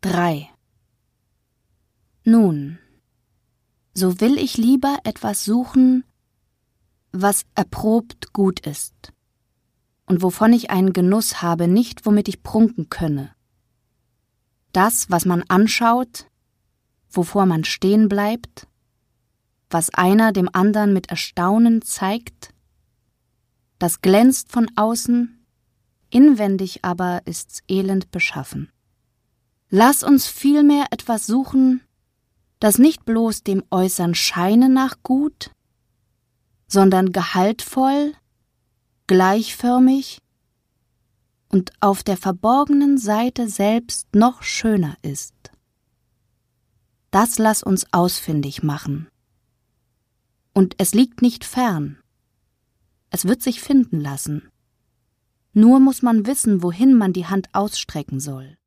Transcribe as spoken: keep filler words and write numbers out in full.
drei. Nun, so will ich lieber etwas suchen, was erprobt gut ist und wovon ich einen Genuss habe, nicht womit ich prunken könne. Das, was man anschaut, wovor man stehen bleibt, was einer dem andern mit Erstaunen zeigt, das glänzt von außen, inwendig aber ist's elend beschaffen. Lass uns vielmehr etwas suchen, das nicht bloß dem äußern Scheine nach gut, sondern gehaltvoll, gleichförmig und auf der verborgenen Seite selbst noch schöner ist. Das lass uns ausfindig machen. Und es liegt nicht fern. Es wird sich finden lassen. Nur muss man wissen, wohin man die Hand ausstrecken soll.